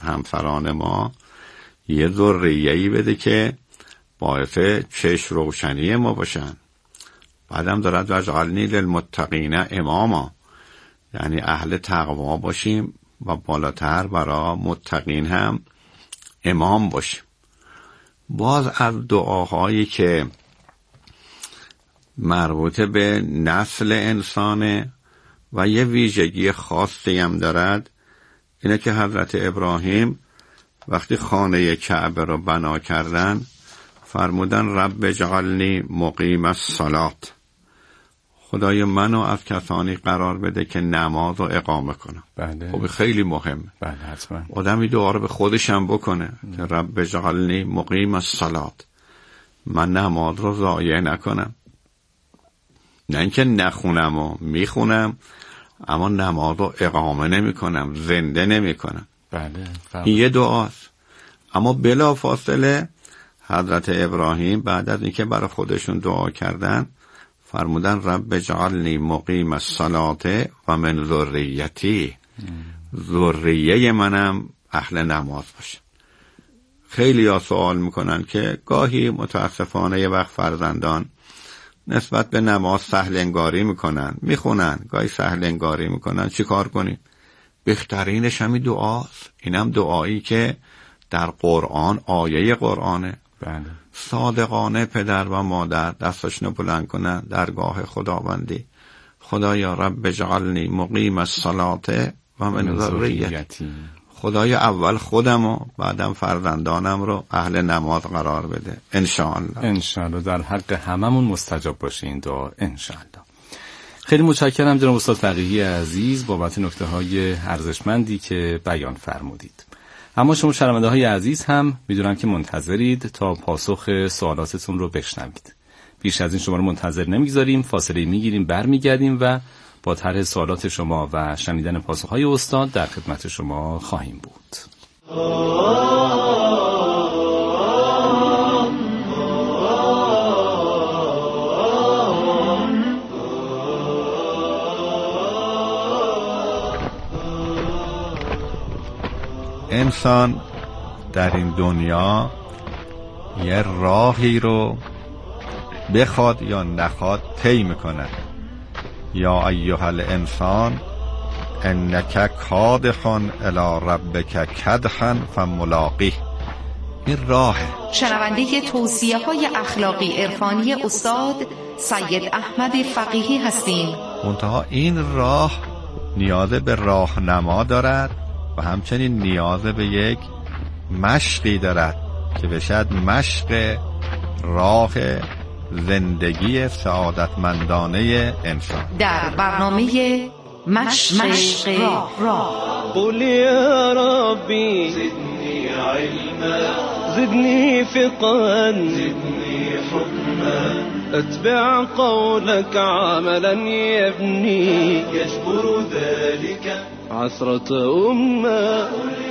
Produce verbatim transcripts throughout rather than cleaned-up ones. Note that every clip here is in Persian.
همسران ما یه ذریه‌ای بده که باعث چشم روشنی ما باشن. بعدم دارد وجعلنی للمتقین اماما، یعنی اهل تقوا باشیم و بالاتر برای متقین هم امام باشیم. باز از دعاهایی که مربوط به نسل انسانه و یه ویژگی خاصی هم دارد، اینه که حضرت ابراهیم وقتی خانه کعبه رو بنا کردن فرمودن رب اجعلنی مقیم الصلاة، خدای منو از کسانی قرار بده که نماز رو اقامه کنم. بله. خب خیلی مهمه. بله حتما. آدمی دعا رو به خودش هم بکنه که رب اجعلنی مقیم الصلاة، من نماز رو ضایع نکنم. نه اینکه نخونم و میخونم اما نماز رو اقامه نمی کنم، زنده نمی کنم. بله. این یه دعاست. اما بلا فاصله حضرت ابراهیم بعد از اینکه برای خودشون دعا کردن فرمودن رب اجعلنی مقیم الصلاة و من ذریتی، ذریه منم اهل نماز باشه. خیلی ها سوال میکنن که گاهی متاسفانه یه وقت فرزندان نسبت به نماز سهل انگاری میکنن، میخونن گاهی سهل انگاری میکنن، چی کار کنیم؟ بهترینش همین دعاست. اینم دعایی که در قرآن آیه قرآنه. بله. صادقانه پدر و مادر دستشون بلند کنن درگاه خداوندی، خدایا رب اجعلنی مقیم الصلاة و من ذریتی، خدای اول خودم و بعدم فرزندانم رو اهل نماز قرار بده. انشاءالله انشاءالله در حق هممون مستجاب باشه این دعا انشاءالله. خیلی متشکرم جناب استاد فقیهی عزیز بابت نکته های ارزشمندی که بیان فرمودید. اما شما شنونده های عزیز هم میدونم که منتظرید تا پاسخ سوالاتتون رو بشنوید. بیش از این شما رو منتظر نمیگذاریم، فاصله میگیریم برمیگردیم و با طرح سوالات شما و شنیدن پاسخ های استاد در خدمت شما خواهیم بود. انسان در این دنیا یه راهی رو بخواد یا نخواد طی میکنه. یا ایها الانسان انک کادح الی ربک کدحا فملاقیه. این راهه. شنونده توصیه های اخلاقی عرفانی استاد سید احمد فقیهی هستیم. منتها این راه نیاز به راهنما دارد و همچنین نیاز به یک مشقی دارد که بشد مشق راه زندگی سعادتمندانه انسان. در برنامه مشق, مشق راه, راه. قل یا ربی زدنی علما زدنی فقها زدنی حکما اتبع قولك عملا يبني يجبر ذلك عثرة أمة.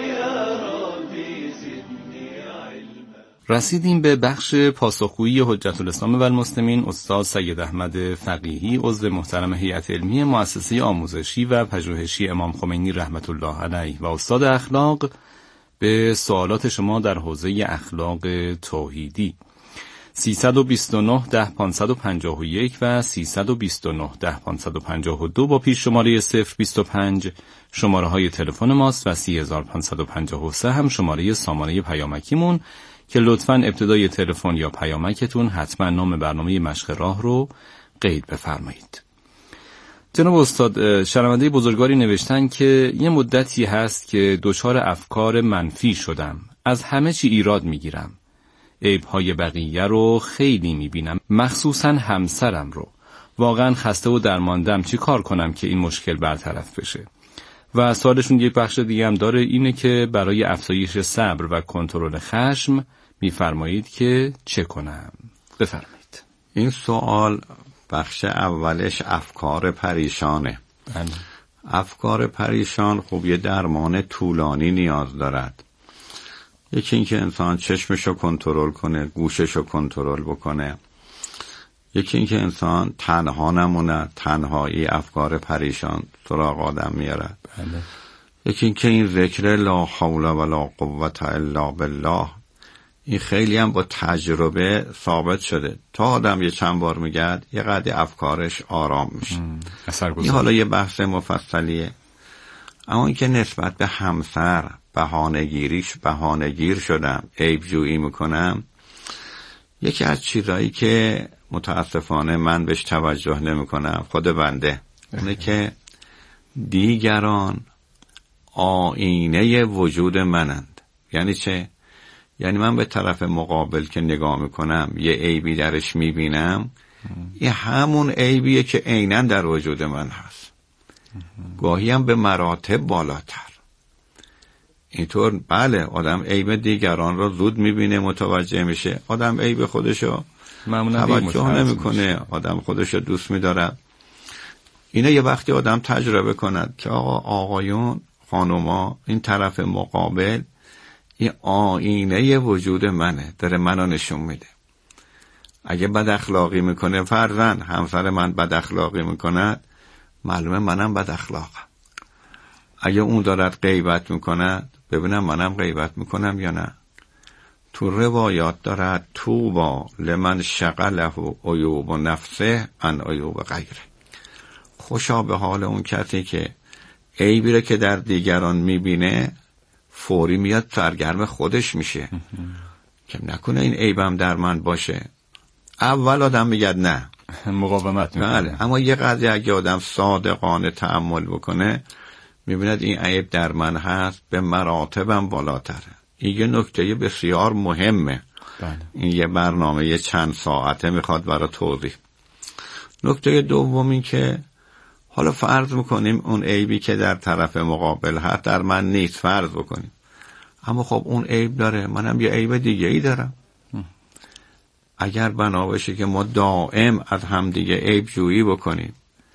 رسیدیم به بخش پاسخگویی حجت الاسلام و المسلمین استاد سید احمد فقیهی عضو محترم هیئت علمی مؤسسه آموزشی و پژوهشی امام خمینی رحمت الله علیه و استاد اخلاق به سوالات شما در حوزه اخلاق توحیدی. سیصد و بیست و نه ده پانصد و پنجاه و یک و سیصد و بیست و نه ده پانصد و پنجاه و دو با پیش شماره صفر بیست و پنج شماره های تلفن ماست و سی هزار و پانصد و پنجاه و سه هم شماره سامانه پیامکیمون که لطفاً ابتدای تلفن یا پیامکتون حتما نام برنامه مشق راه رو قید بفرمایید. جناب استاد، شنونده بزرگواری نوشتن که یه مدتی هست که دچار افکار منفی شدم، از همه چی ایراد میگیرم، عیب‌های بقیه رو خیلی میبینم، مخصوصاً همسرم رو. واقعاً خسته و درماندم، چی کار کنم که این مشکل برطرف بشه؟ و سوالشون یک بخش دیگه هم داره، اینه که برای افزایش صبر و کنترل خشم میفرمایید که چه کنم؟ بفرمایید. این سوال بخش اولش افکار پریشانه. بله. افکار پریشان خب یه درمان طولانی نیاز دارد. یکی این که انسان چشمشو کنترل کنه، گوششو کنترل بکنه. یکی این که انسان تنها نمونه، تنهایی افکار پریشان سراغ آدم میارد. بله. یکی این که این ذکر لا حول ولا قوة الا بالله این خیلی هم با تجربه ثابت شده. تا آدم یه چند بار میگه یه قدر افکارش آرام میشه. این حالا یه بحث مفصلیه. اما این که نسبت به همسر بهانه‌گیریش بهانه‌گیر شدم، عیب جویی میکنم، یکی از چیزایی که متاسفانه من بهش توجه نمیکنم خود بنده اونه که دیگران آینه وجود منند. یعنی چه؟ یعنی من به طرف مقابل که نگاه میکنم یه عیبی درش میبینم، یه همون عیبیه که عیناً در وجود من هست، گاهی هم به مراتب بالاتر. اینطور بله آدم عیب دیگران رو زود میبینه، متوجه میشه. آدم عیب خودشو توجه نمیکنه، آدم خودشو دوست میداره. اینه یه وقتی آدم تجربه کند که آقا آقایون خانوما این طرف مقابل این آینه وجود منه، داره منو نشون میده. اگه بد اخلاقی میکنه، فرضاً همسر من بد اخلاقی میکنه، معلومه منم بد اخلاقم. اگه اون دارد غیبت میکنه، ببینم منم غیبت میکنم یا نه. تو روایات دارد توبا لمن شغله عیوب نفسه عن عیوب غیره. خوشا به حال اون کسی که عیبی رو که در دیگران میبینه فوری میاد سرگرم خودش میشه که نکنه این عیبم در من باشه. اول آدم میگه نه، مقاومت میکنه. بله. اما یه قضیه اگه آدم صادقانه تأمل بکنه میبیند این عیب در من هست، به مراتبم بالاتره. این یه نکته بسیار مهمه. بله. این یه برنامه یه چند ساعته میخواد برای توضیح. نکته دوم این که حالا فرض میکنیم اون عیبی که در طرف مقابل هست در من نیست، فرض بکنیم. اما خب اون عیب داره، منم یه عیب دیگه ای دارم. اگر بنا باشه که ما دائم از هم دیگه عیب جویی بکنیم،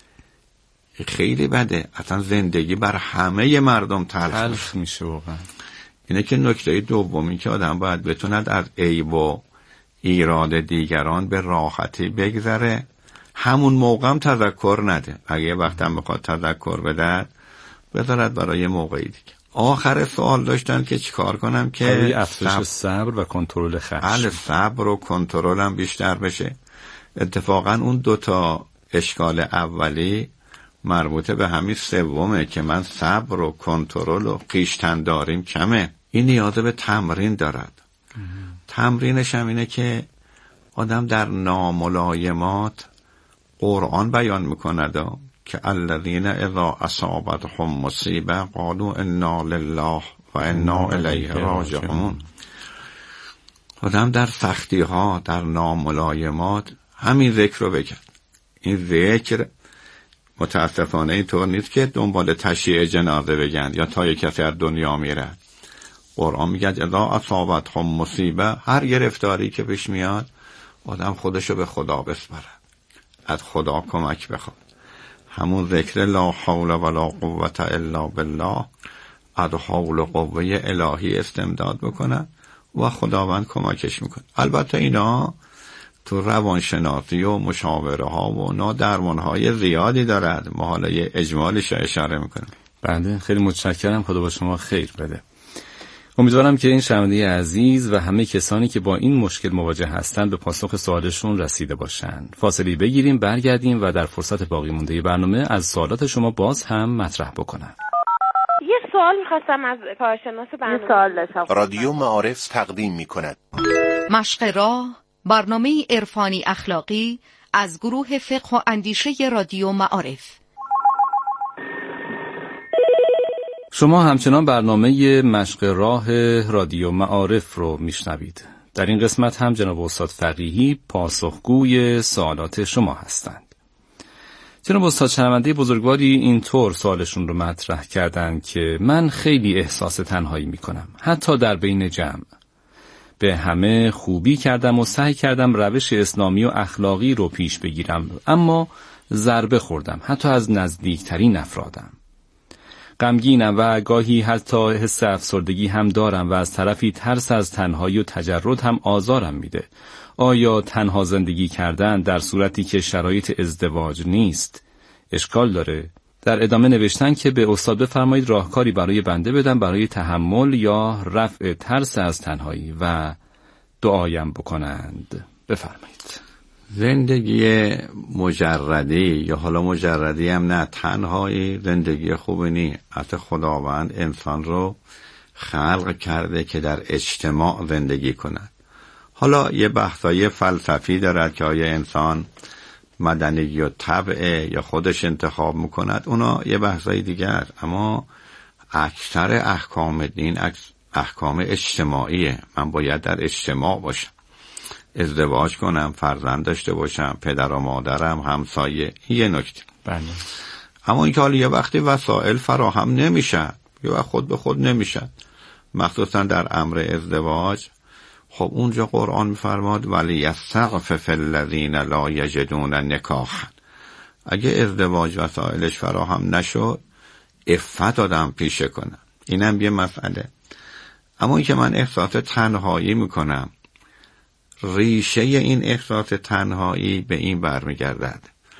خیلی بده. اصلا زندگی بر همه مردم تلخ میشه واقعا. اینه که نکته دومی که آدم باید بتوند از عیب و ایراد دیگران به راحتی بگذره، همون موقع هم تذکر نده. اگه وقت هم بخواد تذکر بده بذارد برای موقعی دیگه. آخر سوال داشتن که چیکار کنم که افزایش صبر, صبر و کنترل خشم. بله، صبر و کنترل هم بیشتر بشه. اتفاقا اون دوتا اشکال اولی مربوطه به همین سومه که من صبر و کنترل و خویشتن داریم کمه. این نیاز به تمرین دارد. تمرینش هم اینه که آدم در ناملایمات قرآن بیان میکند که الذین اذا اصابتهم مصیبه قالوا انا لله و انا الیه راجعون. آدم در سختی ها، در ناملایمات همین ذکر رو بکرد. این ذکر متاسفانه اینطور نیست که دنبال تشییع جنازه بگن یا تا یک کسی از دنیا میره. قرآن میگه اذا اصابتهم مصیبه، هر گرفتاری که پیش میاد آدم خودشو به خدا بسپره، از خدا کمک بخواد. همون ذکر لا حول ولا قوة الا بالله، از حول و قوه الهی استمداد بکنه و خداوند کمکش میکنه. البته اینا تو روانشناسی و مشاوره ها و نا درمان های زیادی دارد. ما حالا یه اجمالش رو اشاره میکنم. بله، خیلی متشکرم. خدا با شما خیر بده. امیدوارم که این شنونده عزیز و همه کسانی که با این مشکل مواجه هستند به پاسخ سوالشون رسیده باشند. فاصله بگیریم، برگردیم و در فرصت باقی مونده برنامه از سوالات شما باز هم مطرح بکنم. یه سوال می‌خواستم از کارشناس برنامه. یه سوال داشتم. رادیو معارف تقدیم می‌کند مشق راه، برنامه عرفانی اخلاقی از گروه فقه و اندیشه رادیو معارف. شما همچنان برنامه مشق راه رادیو معارف رو میشنوید. در این قسمت هم جناب استاد فقیهی پاسخگوی سوالات شما هستند. جناب استاد شنونده بزرگواری اینطور سوالشون رو مطرح کردن که من خیلی احساس تنهایی میکنم، حتی در بین جمع. به همه خوبی کردم و سعی کردم روش اسلامی و اخلاقی رو پیش بگیرم، اما ضربه خوردم، حتی از نزدیکترین افرادم. غمگینم و گاهی حتی حس افسردگی هم دارم و از طرفی ترس از تنهایی و تجرد هم آزارم میده. آیا تنها زندگی کردن در صورتی که شرایط ازدواج نیست اشکال داره؟ در ادامه نوشتن که به استاد بفرمایید راهکاری برای بنده بدن برای تحمل یا رفع ترس از تنهایی و دعایم بکنند. بفرمایید. زندگی مجردی یا حالا مجردی هم نه، تنهایی زندگی خوبی نی. حتی خداوند انسان رو خلق کرده که در اجتماع زندگی کند. حالا یه بحثای فلسفی دارد که آیا انسان مدنی و طبع یا خودش انتخاب میکند، اونا یه بحثای دیگه است. اما اکثر احکام دین احکام اجتماعیه. من باید در اجتماع باشم، ازدواج کنم، فرزند داشته باشم، پدر و مادرم، همسایه. یه نکته. بله. اما اینکه حالا یه وقتی وسایل فراهم نمیشه، یه وقت خود به خود نمیشه، مخصوصا در امر ازدواج، خب اونجا قرآن میفرماد ولی یستعفف الذین لا یجدون نکاحا. اگه ازدواج وسایلش فراهم نشد، عفت آدم پیشه کنه. اینم یه مسئله. اما این که من احساس تنهایی میکنم، ریشه این احساس تنهایی به این برمیگردد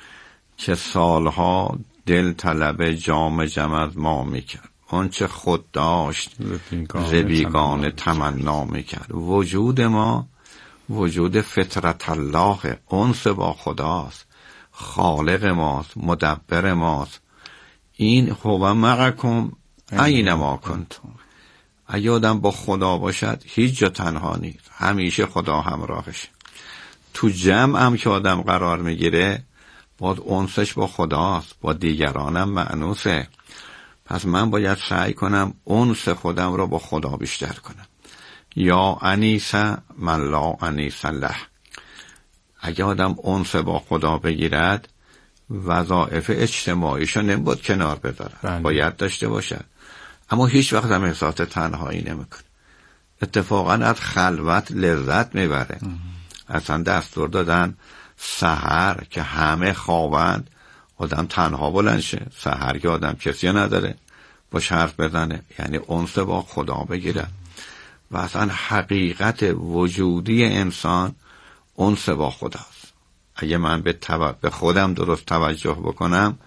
که سالها دل طلب جام جم از ما میکرد، آنچه خود داشت ز بیگانه تمنا میکرد. وجود ما وجود فطرت الله، انس با خداست، خالق ماست، مدبر ماست. این هو معکم اینما کنتم. اگه آدم با خدا باشد هیچ جا تنها نیست، همیشه خدا همراهش. تو جمع هم که آدم قرار میگیره، باید انسش با خداست، با دیگرانم مأنوسه. پس من باید سعی کنم انس خودم را با خدا بیشتر کنم. یا انیس من لا انیس له. اگه آدم انس با خدا بگیرد، وظایف اجتماعیشو نمی‌باید کنار بذاره، بله. باید داشته باشد. اما هیچ وقت هم احساس تنهایی نمیکنه. اتفاقا از خلوت لذت میبره. اصلا دستور دادن سحر که همه خوابند، آدم تنها بلند شه. سحر که آدم کسی نداره باش حرف بزنه، یعنی انس با خدا بگیره. و اصلا حقیقت وجودی انسان انس با خداست. اگه من به, تو... به خودم درست توجه بکنم،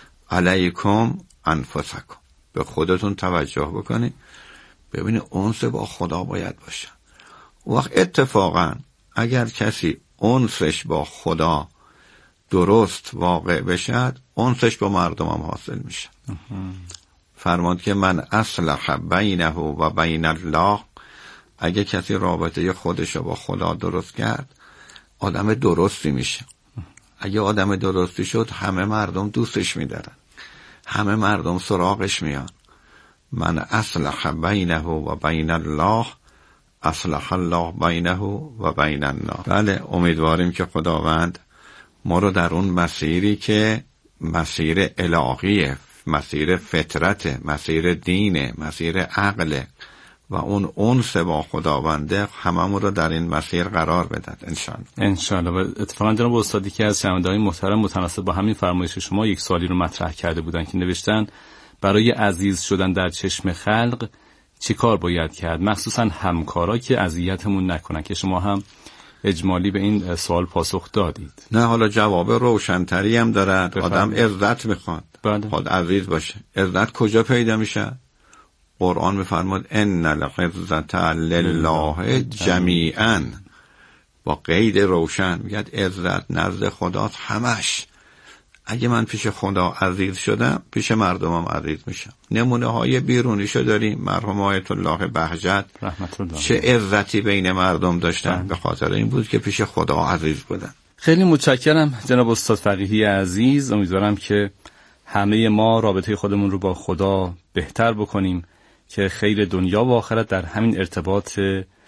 علیکم انفسکم، به خودتون توجه بکنی، ببینی انس با خدا باید باشه. وقت اتفاقا اگر کسی انسش با خدا درست واقع بشد، انسش با مردم هم حاصل میشه. فرمود که من اصلح بینه و بین الله. اگه کسی رابطه خودش با خدا درست کرد، آدم درستی میشه. اگه آدم درستی شد، همه مردم دوستش میدارن، همه مردم سراغش میان. من اصلح بینه و بین الله اصلح الله بینه و بین الناس. بله، امیدواریم که خداوند ما رو در اون مسیری که مسیر الهیه، مسیر فطرت، مسیر دینه، مسیر عقل و اون انس با خداونده، هممون رو در این مسیر قرار بدد انشاءالله. انشاءالله. و اتفاقا جناب استادی که از شنونده‌های محترم متناسب با همین فرمایش شما یک سوالی رو مطرح کرده بودن که نوشتن برای عزیز شدن در چشم خلق چی کار باید کرد، مخصوصا همکارا که اذیتمون نکنن، که شما هم اجمالی به این سوال پاسخ دادید. نه، حالا جواب روشنتری هم دارد. آدم عزت میخواد، خود عزیز باشه. عزت کجا پیدا میشه؟ قرآن میفرماد ان العزت لله جمیعا، با قید روشن میگه عزت نزد خداست همش. اگه من پیش خدا عزیز شدم، پیش مردمم عزیز میشم. نمونه های بیرونیشو داریم. مرحوم آیت الله بهجت رحمت الله چه عزتی بین مردم داشتن، به خاطر این بود که پیش خدا عزیز بودن. خیلی متشکرم جناب استاد فقیهی عزیز. امیدوارم که همه ما رابطه خودمون رو با خدا بهتر بکنیم که خیر دنیا و آخرت در همین ارتباط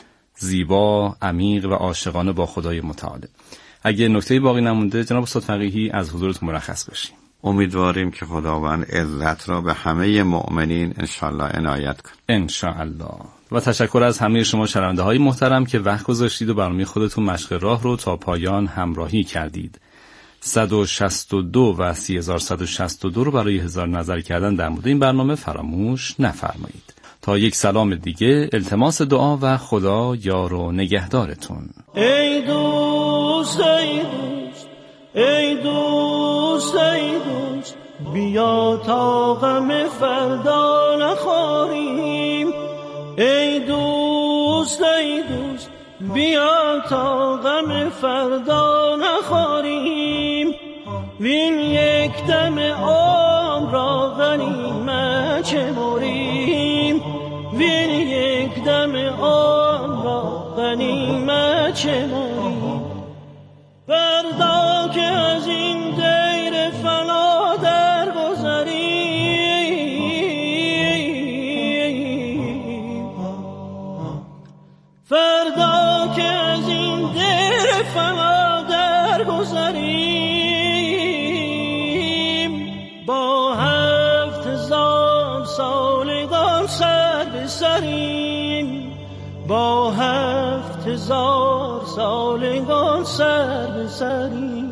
زیبا، عمیق و عاشقانه با خدای متعال. اگه نکته باقی نمونده جناب استاد فقیهی از حضورتون مرخص بشیم. امیدواریم که خداوند عزت را به همه مؤمنین انشاءالله عنایت کنه. انشاءالله. و تشکر از همه شما شنونده های محترم که وقت گذاشتید و برنامه خودتون مشق راه رو تا پایان همراهی کردید. صد و شصت و دو و سی هزار صد و شصت و دو رو برای هزار نظر کردن در مورد این برنامه فراموش نفرمایید. تا یک سلام دیگه، التماس دعا و خدا یار و نگهدارتون. ای دوست ای دوست ای دوست ای دوست بیا تا غم فردا نخوریم، ای دوست ای دوست بیا تا غم فردا نخوریم، وین یک دم عمر را غنیمت شمریم، وین یک دم عمر را غنیمت شمریم. فردا که از این دیر فنا درگذریم، فردا که از این دیر فنا درگذریم، با هفت هزار سالگان سر به سریم، با هفت هزار سالگان سر به سریم.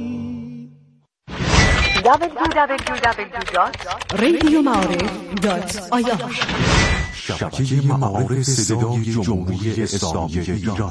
دبلیو دبلیو دبلیو دات رادیو معارف دات آی آر شبکه معارف صدای جمهوری اسلامی ایران.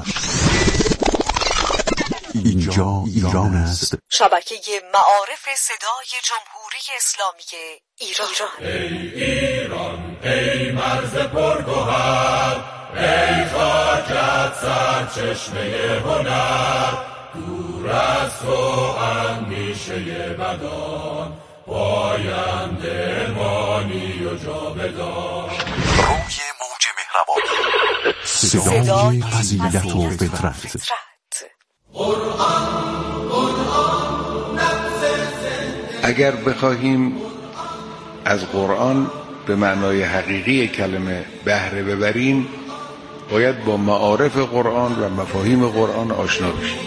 اینجا ایران است. شبکه معارف صدای جمهوری اسلامی ایران. ای ایران ای مرز پرگوهر، ای خاکت سرچشمه هنر، دور از تو اندیشه بدان، پاینده مانی و جاودان. روی موج مهربانی، صدای فضیلت و فطرت. قرآن قرآن نفس زنده. اگر بخواهیم از قرآن به معنای حقیقی کلمه بهره ببریم، باید با معارف قرآن و مفاهیم قرآن آشنا بشیم.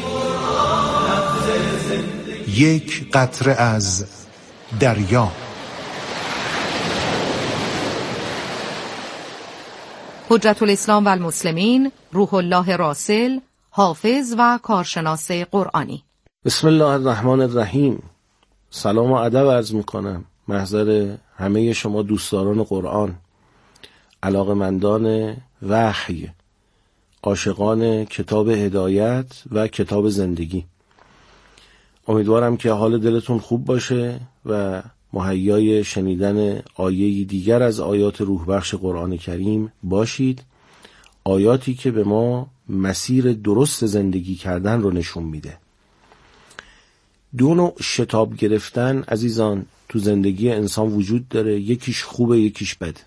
یک قطره از دریا. حجت الاسلام و المسلمین روح الله راسل، حافظ و کارشناس قرآنی. بسم الله الرحمن الرحیم. سلام و ادب عرض میکنم محضر همه شما دوستداران قرآن، علاقمندان وحی، عاشقان کتاب هدایت و کتاب زندگی. امیدوارم که حال دلتون خوب باشه و مهیای شنیدن آیه‌ای دیگر از آیات روح بخش قرآن کریم باشید، آیاتی که به ما مسیر درست زندگی کردن رو نشون میده. دو نوع شتاب گرفتن عزیزان تو زندگی انسان وجود داره، یکیش خوبه یکیش بده.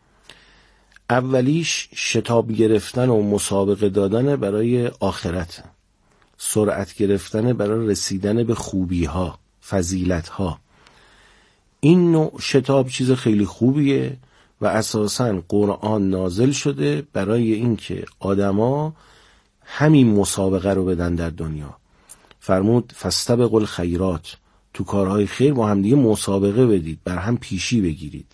اولیش شتاب گرفتن و مسابقه دادن برای آخرت، سرعت گرفتن برای رسیدن به خوبی ها، فضیلت ها. این نوع شتاب چیز خیلی خوبیه و اساساً قرآن نازل شده برای اینکه آدما همین مسابقه رو بدن در دنیا. فرمود فاستبقوا الخیرات، تو کارهای خیر با هم دیگه مسابقه بدید، بر هم پیشی بگیرید.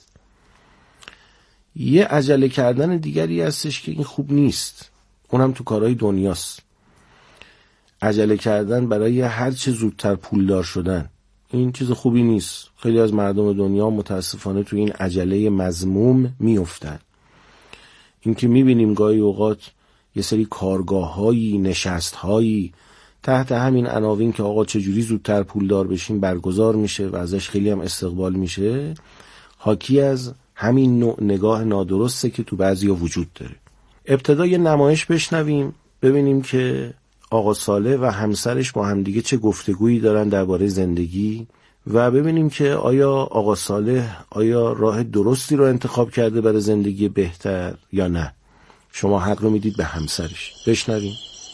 یه عجله کردن دیگری هستش که این خوب نیست، اونم تو کارهای دنیاست. عجله کردن برای هر چه زودتر پولدار شدن، این چیز خوبی نیست. خیلی از مردم دنیا متاسفانه تو این عجله مذموم میافتن. این که میبینیم گاهی اوقات یه سری کارگاه‌هایی، نشست‌هایی تحت همین عناوین که آقا چجوری زودتر پولدار بشیم برگزار میشه و ازش خیلی هم استقبال میشه، حاکی از همین نوع نگاه نادرسته که تو بعضیا وجود داره. ابتدا یه نمایش بشنویم ببینیم که آقا صالح و همسرش با همدیگه چه گفتگویی دارن درباره زندگی و ببینیم که آیا آقا صالح آیا راه درستی رو انتخاب کرده برای زندگی بهتر یا نه. شما حق رو میدید به همسرش. بشنویم.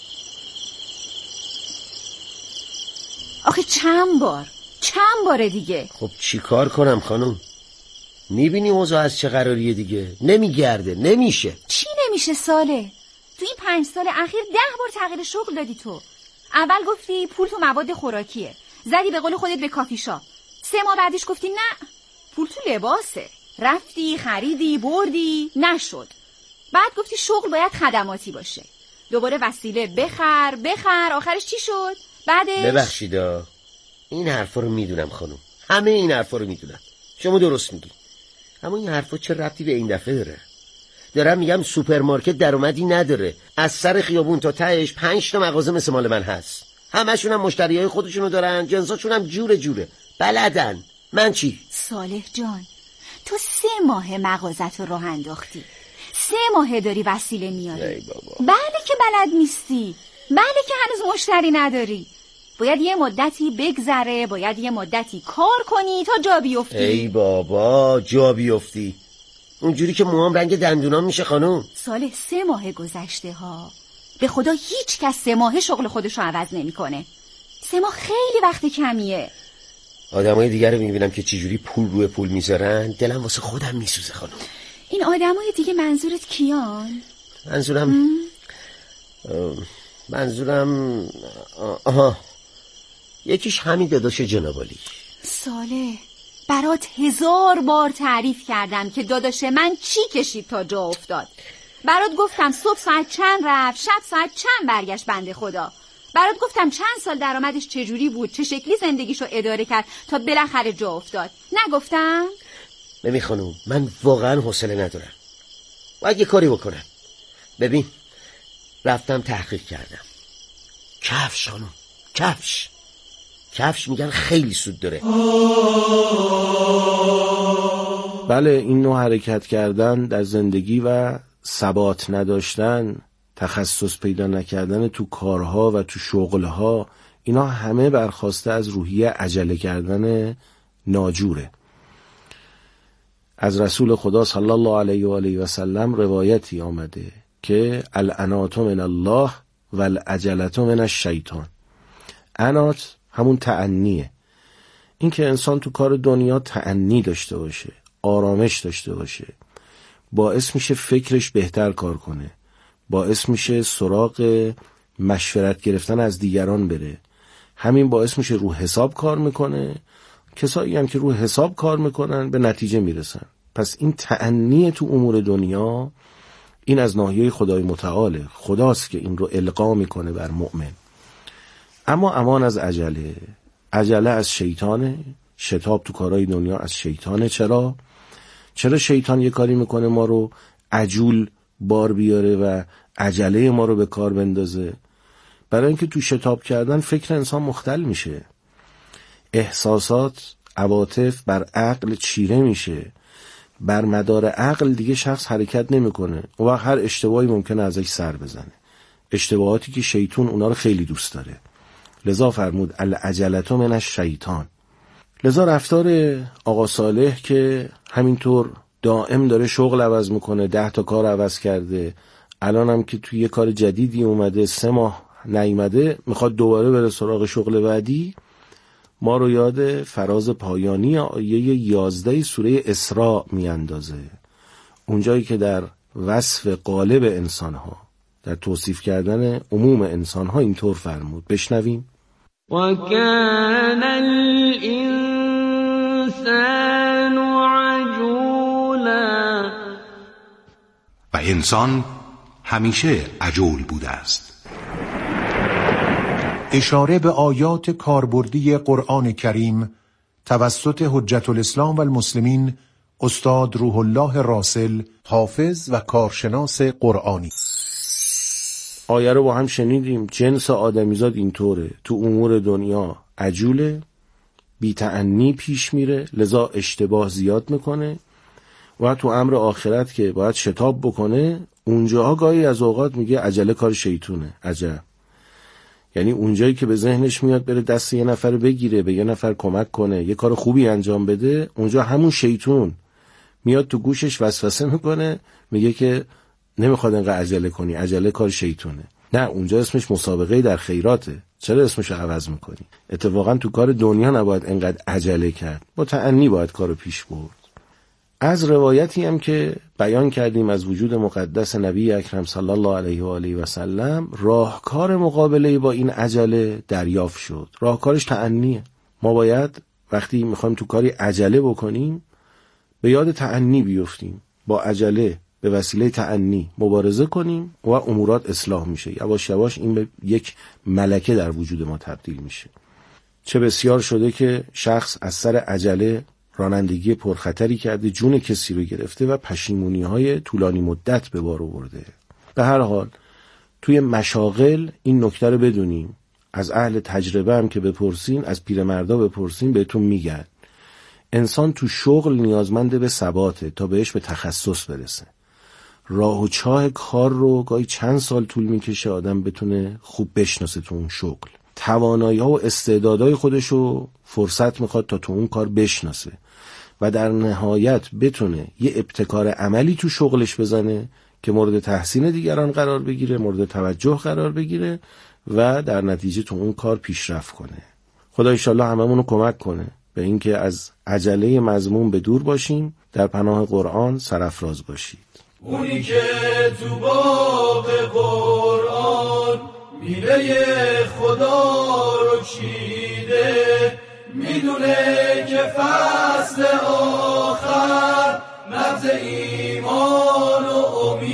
آخه چند بار چند باره دیگه. خب چی کار کنم خانم؟ میبینی اوضاع از چه قراریه دیگه، نمیگرده، نمیشه. چی نمیشه صالح؟ تو این پنج سال اخیر ده بار تغییر شغل دادی تو. اول گفتی پول تو مواد خوراکیه، زدی به قول خودت به کافی شاپ. سه ماه بعدش گفتی نه پول تو لباسه، رفتی خریدی بردی نشد. بعد گفتی شغل باید خدماتی باشه، دوباره وسیله بخر بخر آخرش چی شد؟ بعدش ببخشیدا این حرفا رو میدونم خانم، همه این حرفا رو میدونم، شما درست میگی، اما این حرفا چه ربطی به این دفعه داره؟ دارم میگم سوپرمارکت درآمدی نداره، از سر خیابون تا تهش پنج تا مغازه مثل مال من هست، همشون هم مشتریای خودشونو دارن، جنساشون هم جوره جوره، بلدن، من چی؟ صالح جان، تو سه ماه مغازت رو راه انداختی، سه ماه داری وسیله میاری. بله که بلد نیستی، بله که هنوز مشتری نداری. باید یه مدتی بگذره، باید یه مدتی کار کنی تا جا بیفتی. ای بابا، جا بیفتی؟ اونجوری که موهام رنگ دندونام میشه خانم. سال سه ماه گذشته ها، به خدا هیچ کس سه ماه شغل خودش رو عوض نمیکنه. سه ماه خیلی وقت کمیه. آدمای دیگر رو میبینم که چجوری پول روی پول میذارن، دلم واسه خودم میسوزه خانم. این آدمای دیگه منظورت کیان؟ منظورم منظورم آها یکیش همین داداش جنابالی. صالح، برات هزار بار تعریف کردم که داداش من چی کشید تا جا افتاد. برات گفتم صبح ساعت چند رفت، شب ساعت چند برگشت بنده خدا. برات گفتم چند سال درآمدش چجوری بود، چه شکلی زندگیشو اداره کرد تا بالاخره جا افتاد. نگفتم؟ ببین خانم، من واقعا حوصله ندارم. باید یه کاری بکنم. ببین، رفتم تحقیق کردم. کفش خانم، کفش کفش میگن خیلی سود داره. بله، این نوع حرکت کردن در زندگی و ثبات نداشتن، تخصص پیدا نکردن تو کارها و تو شغلها، اینا همه برخواسته از روحیه عجله کردن ناجوره. از رسول خدا صلی الله علیه و آله و سلم روایتی آمده که العنات من الله و العجلت من الشیطان. عنات همون تأنیه، این که انسان تو کار دنیا تأنی داشته باشه، آرامش داشته باشه، باعث میشه فکرش بهتر کار کنه، باعث میشه سراغ مشورت گرفتن از دیگران بره. همین باعث میشه رو حساب کار میکنه. کسایی هم که رو حساب کار میکنن به نتیجه میرسن. پس این تأنی تو امور دنیا، این از ناحیه خدای متعاله. خداست که این رو القا میکنه بر مؤمن. اما امان از عجله. عجله از شیطانه. شتاب تو کارهای دنیا از شیطانه. چرا؟ چرا شیطان یه کاری میکنه ما رو عجول بار بیاره و عجله ما رو به کار بندازه؟ برای اینکه تو شتاب کردن فکر انسان مختل میشه، احساسات، عواطف بر عقل چیره میشه، بر مدار عقل دیگه شخص حرکت نمیکنه و هر اشتباهی ممکنه ازش سر بزنه، اشتباهاتی که شیطان اونا رو خیلی دوست داره. لذا فرمود العجلة من الشیطان. لذا رفتار آقا صالح که همینطور دائم داره شغل عوض میکنه، ده تا کار عوض کرده، الان هم که توی یه کار جدیدی اومده، سه ماه نیامده، میخواد دوباره بره سراغ شغل بعدی، ما رو یاد فراز پایانی آیه یازده سوره اسراء میاندازه. اونجایی که در وصف غالب انسانها، در توصیف کردن عموم انسانها اینطور فرمود. بشنویم. و کان الانسان عجولا. و انسان همیشه عجول بوده است. اشاره به آیات کاربردی قرآن کریم توسط حجت الاسلام و المسلمین استاد روح الله راسل، حافظ و کارشناس قرآنی. آیه رو با هم شنیدیم. جنس آدمیزاد اینطوره، تو امور دنیا عجوله، بی تأنی پیش میره، لذا اشتباه زیاد میکنه، و تو امر آخرت که باید شتاب بکنه، اونجاها گاهی از اوقات میگه عجله کار شیطونه. عجب. یعنی اونجایی که به ذهنش میاد بره دست یه نفر بگیره، به یه نفر کمک کنه، یه کار خوبی انجام بده، اونجا همون شیطون میاد تو گوشش وسوسه میکنه، میگه که نمیخواد انقدر عجله کنی، عجله کار شیطونه. نه، اونجا اسمش مسابقه در خیراته. چرا اسمش رو عوض میکنی؟ اتفاقا تو کار دنیا نباید انقدر عجله کرد، با تأنی باید کارو پیش برد. از روایتی هم که بیان کردیم از وجود مقدس نبی اکرم صلی الله علیه و آله و سلم، راهکار مقابله با این عجله دریافت شد. راهکارش تأنیه. ما باید وقتی میخوایم تو کاری عجله بکنیم به یاد تأنی بیفتیم، با عجله به وسیله تأنی مبارزه کنیم و امورات اصلاح میشه. یواش یواش این به یک ملکه در وجود ما تبدیل میشه. چه بسیار شده که شخص از سر عجله رانندگی پرخطری کرده، جون کسی رو گرفته و پشیمونی‌های طولانی مدت به بار آورده. به هر حال توی مشاغل این نکته رو بدونیم. از اهل تجربه هم که بپرسین، از پیرمردا بپرسین، بهتون میگن انسان تو شغل نیازمنده به ثباته تا بهش به تخصص برسه. راه و چاه کار رو گاهی چند سال طول میکشه آدم بتونه خوب بشناسه تو اون شغل. توانایی‌ها و استعدادهای خودش رو فرصت میخواد تا تو اون کار بشناسه و در نهایت بتونه یه ابتکار عملی تو شغلش بزنه که مورد تحسین دیگران قرار بگیره، مورد توجه قرار بگیره و در نتیجه تو اون کار پیشرفت کنه. خدا انشالله هممون رو کمک کنه به اینکه از عجله مذموم به دور باشیم، در پناه قرآن سرافراز باشید. اونی که تو باغ قرآن میوه خدا رو چیده، میدونه که فصل آخر نبض ایمان و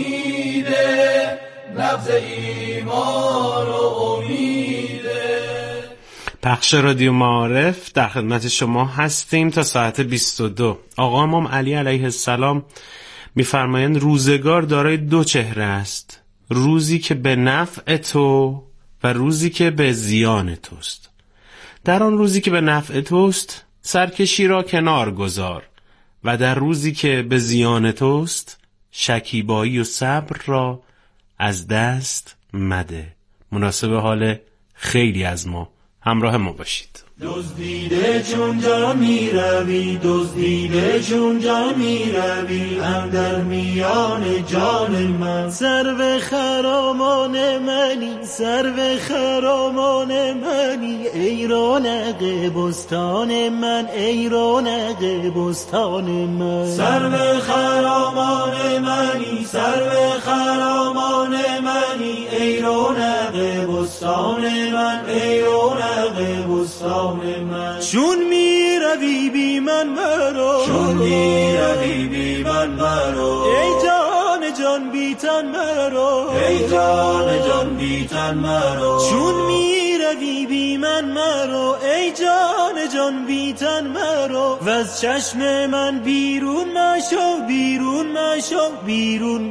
امیده، نبض ایمان و امیده. پخش رادیو معارف در خدمت شما هستیم تا ساعت بیست و دو. آقا امام علی علیه السلام می‌فرمایند روزگار دارای دو چهره است، روزی که به نفع تو و روزی که به زیان توست. در آن روزی که به نفع توست سرکشی را کنار گذار و در روزی که به زیان توست شکیبایی و صبر را از دست مده. مناسب حال خیلی از ما همراه ما باشید. دزدیده چون جا می روی، دزدیده چون جا می روی، هم در میان جان من. سرو خرامان منی، سرو خرامان منی، ای رونق بستان من، ای رونق بستان من. سرو خرامان منی، سرو خرامان منی، ای رونق بستان من، ای رونق بستان من. چون می روی بی من مرو، چون می روی بی من مرو، ای جان جان بی تن مرو، ای جان جان بی تن مرو. چون می روی بی من مرو، ای جان جان بی تن مرو، و از چشم من بیرون مشو، بیرون مشو، بیرون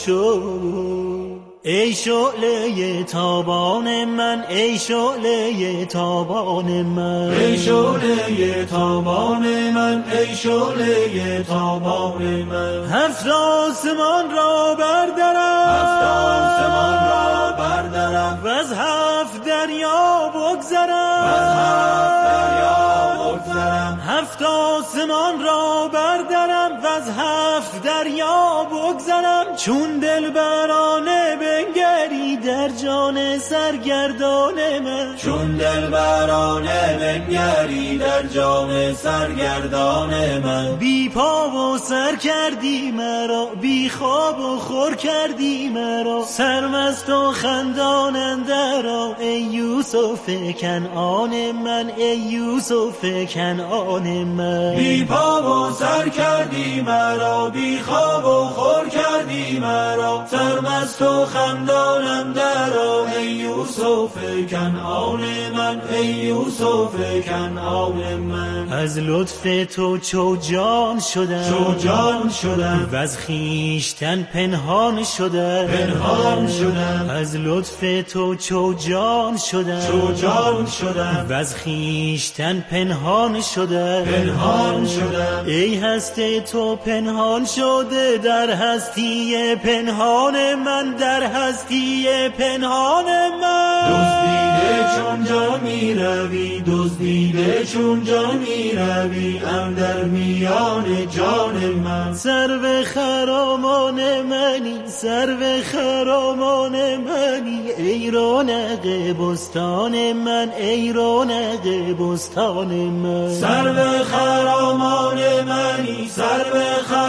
مشو. ای شعله تابان من، ای شعله تابان من، ای شعله تابان من، ای شعله تابان من. هفت آسمان را بردرم، هفت آسمان را بردرم، و از هفت دریا بگذرم، و از هفت دریا بگذرم. هفت آسمان را بردرم و از هفت دریا بگذرم. چون دلبرانه بنگری در جان سرگردان من، چون دلبرانه بنگری در جان سرگردان من. بی پا و سر کردی مرا، بی خواب و خور کردی مرا، سرمست و خندان اندرا، ای یوسف کنعان من، ای یوسف کنعان من. بی پا و سر کردی مرا، بی خواب و خور کردی مرا، سرمست و خندانم درا، ای یوسف کنعان من، ای یوسف کنعان من. از لطف تو چو جان شدم، چو جان شدم، و از خویشتن پنهان شدم، پنهان شدم. از لطف تو چو جان شدم، چو جان شدم، و از خویشتن پنهان شدم، پنهان شدم. ای هستی تو پنهان شده در هستی پنهان من، در هستی پنهان من. دزدیده چون جا می روی، دزدیده چون جا می روی، ام در میان جان من. سرو خرامان منی، سرو خرامان منی، ای رونق بستان من، ای رونق بستان من. سرو خرامان منی، سرو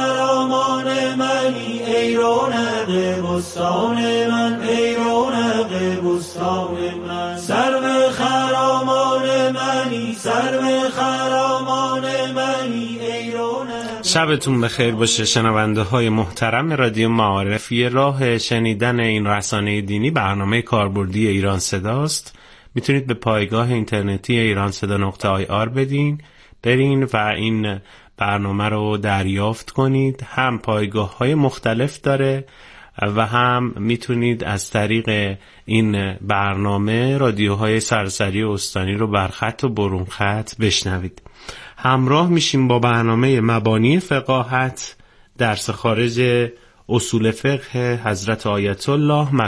خرامان منی، ای رونق بستان من، ای رونق بستان من. سرو خرامان منی، سرو خرامان منی، ای رونق. شبتون بخیر باشه شنونده های محترم رادیو معارف. یه راه شنیدن این رسانه دینی برنامه کاربردی ایران صداست. میتونید به پایگاه اینترنتی ایران صدا نقطه آی آر بدین برین و این برنامه رو دریافت کنید. هم پایگاه های مختلف داره و هم میتونید از طریق این برنامه رادیوهای سراسری استانی رو برخط و برون خط بشنوید. همراه میشیم با برنامه مبانی فقاهت، درس خارج اصول فقه حضرت آیت الله